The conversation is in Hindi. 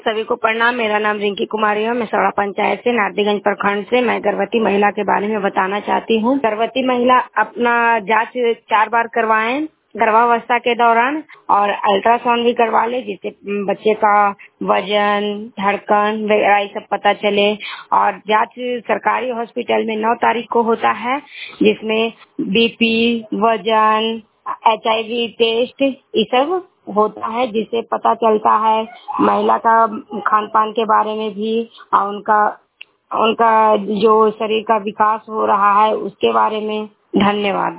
सभी को प्रणाम। मेरा नाम रिंकी कुमारी है। मैं सौड़ा पंचायत से नारदीगंज प्रखंड से। मैं गर्भवती महिला के बारे में बताना चाहती हूँ। गर्भवती महिला अपना जांच 4 बार करवाएं गर्भावस्था के दौरान, और अल्ट्रासाउंड भी करवा ले, जिससे बच्चे का वजन, धड़कन वगैरह ये सब पता चले। और जांच सरकारी हॉस्पिटल में 9 तारीख को होता है, जिसमें बीपी, वजन, HIV टेस्ट ये सब होता है, जिससे पता चलता है महिला का खान पान के बारे में भी, और उनका उनका जो शरीर का विकास हो रहा है उसके बारे में। धन्यवाद।